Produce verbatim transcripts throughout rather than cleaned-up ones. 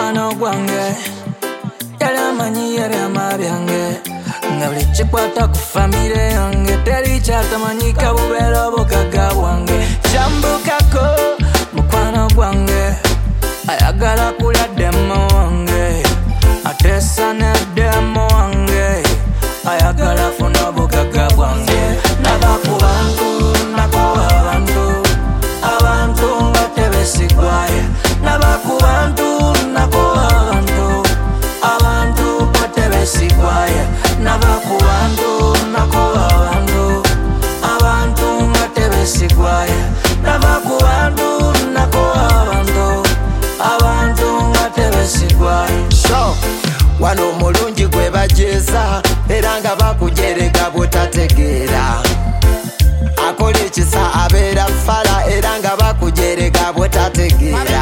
mukwano gwange yali amanyi yali amabyange nga buli kikwata ku famire yange teri kyatamanyika bubeera obugagga bwange kyambukako mukwano gwange ayagala kulya demo wange atesa ne demo wange ayagala funa obugagga bwange naba ku bantu nako abantu abantu nga tebesigwaye naba ku bantu nako abantu abantu nga tebesigwaye naba ku bantu nako abantu abantu nga tebesigwaye naba ku bantu nako abantu abantu nga tebesigwaye so wano omulungi gwe bajeeza era nga bakujerega bwetategeera akola ekisa abeera fala era nga bakujerega bwetategeera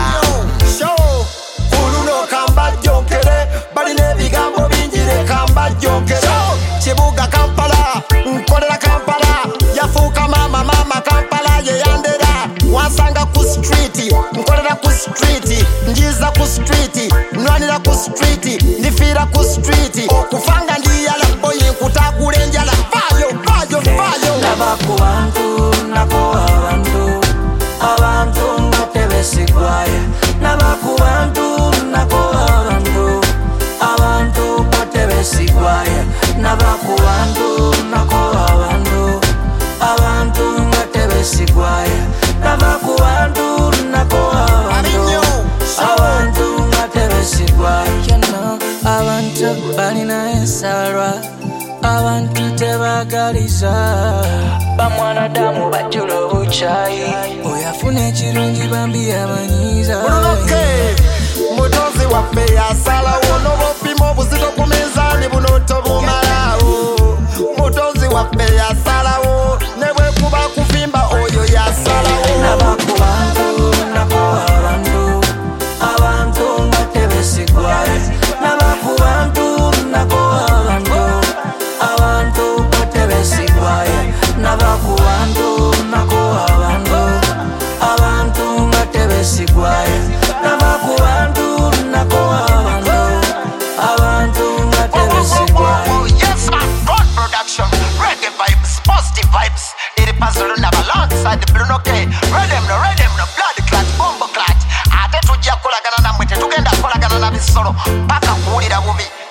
oluno kambajjonkere balina ebigambo bingi leka mbajjonkere kibuga Kampala nkolera Kampala yafuuka maama maama Kampala yeyandera wansanga ku street nkolera ku street njiza ku street nwanira ku street nifiira ku street okufanga ndiyala boyi nkutagula enjala vayo vayo vayo naba ku bantu nako abantu abantu nga tebesigwaye naba ku bantu nako abantu abantu nga tebesigwaye naba ku bantu nako abantu abantu nga tebesigwaye naba ku bantu nako abantu abantu nga tebesigwaye abantu balina ensalwa abantu tebagaliza bamwanadamu bajjula obukyayi oyafuna ekirungi bambi amanyiza bunoke mutozi waffe yasalawo n'obupima obuzito ku minzaani buno tobumalawo mutozi waffe yasalawo ne bwekuba kuvimba oyo yasalawo naba ku bantu nako abantu abantu nga tebesigwaye naba ku bantu nako abantu abantu nga tebesigwaye naba ku bantu nako abantu abantu nga tebesigwaye naba ku bantu nako abantu abantu nga tebesigwaye. Yes man, God production, reggae vibes, positive vibes. It is puzzle never alongside the Bruno K. Rhythm no rhythm no blood clot, bombo clot. Ate tujja kolagana namwe tetugenda kolagana na bisolo paka kuwulira bubi.